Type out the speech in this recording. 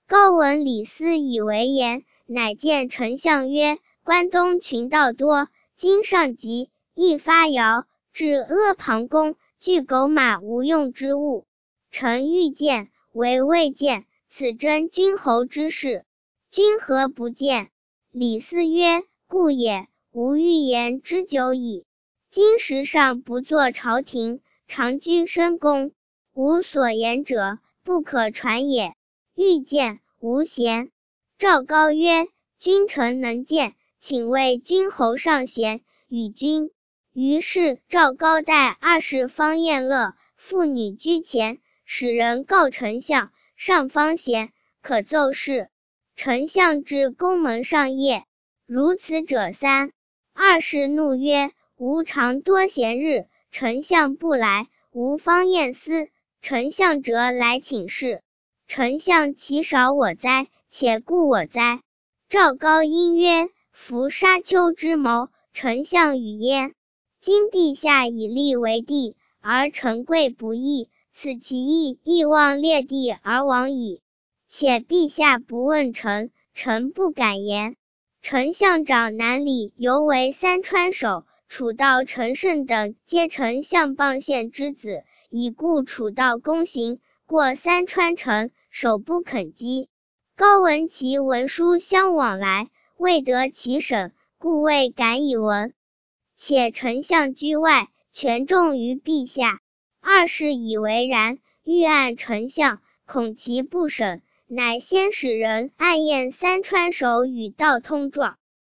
高闻李斯以为言，乃见丞相曰：关东群盗多，今上急，亦发谣，至阿房宫，具狗马无用之物。臣欲见，为未见，此真君侯之事，君何不见？李斯曰：故也，吾欲言之久矣。今时上不作朝廷，常居深宫，吾所言者，不可传也。欲见，无贤。赵高曰：君臣能见，请为君侯上贤，与君。于是赵高带20方宴乐，妇女居前，使人告丞相，上方贤，可奏事。丞相至宫门上谒，如此者3。二世怒曰：吾常多闲日，丞相不来，吾方宴司，丞相辄来请示。丞相其少我哉？且顾我哉？赵高因曰：夫沙丘之谋，丞相与焉。今陛下以立为帝，而臣贵不义，此其义亦望列地而亡矣。且陛下不问臣，臣不敢言。丞相长南里犹为三川守，楚道陈胜等皆丞相傍县之子，已故楚道公行，过三川城，守不肯击。高闻其文书相往来，未得其省，故未敢以闻。且丞相居外，权重于陛下。二世以为然，欲按丞相，恐其不审，乃先使人暗验三川守与道通状。